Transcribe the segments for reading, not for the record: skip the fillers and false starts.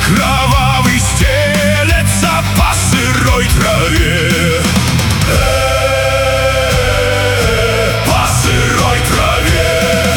кровавый стелется по сырой траве. По сырой траве.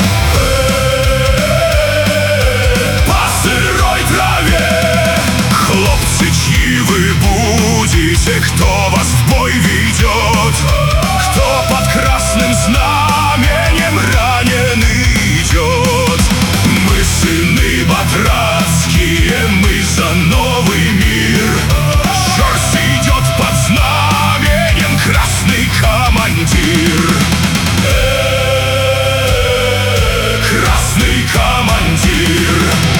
По сырой траве. Хлопцы, чьи вы будете, кто вас в бой ведет, кто под красным знаменем раненый идет. Мы сыны батрацкие, мы за новый мир. Щорс идет под знаменем красный командир. Красный командир.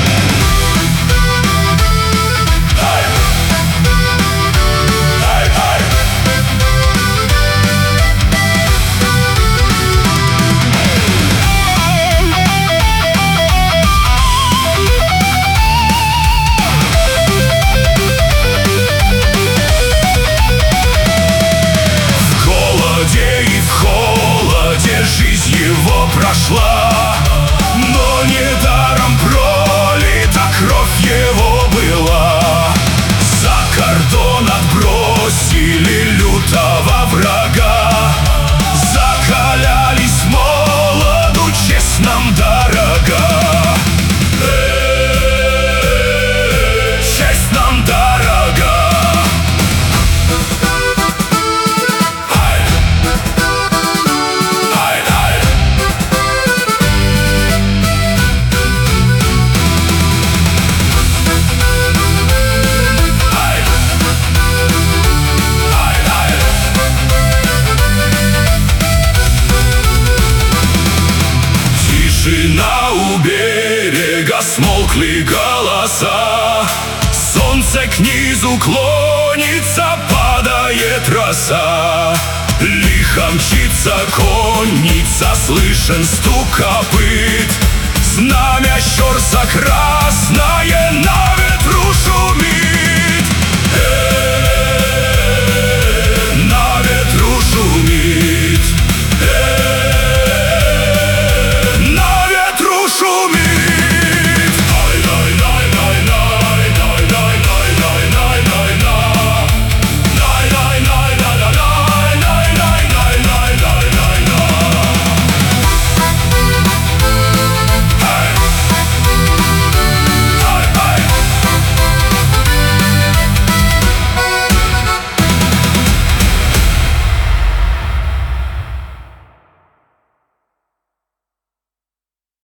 Жизнь его прошла, но недаром пролита кровь его была. За кордон отбросили лютого врага, закалялись молоду, честь нам дорога. Честь нам дорога. Тишина у берега, смолкли голоса. Солнце к низу клонится, падает роса. Лихо мчится конница, слышен стук копыт. Знамя Щорса красное на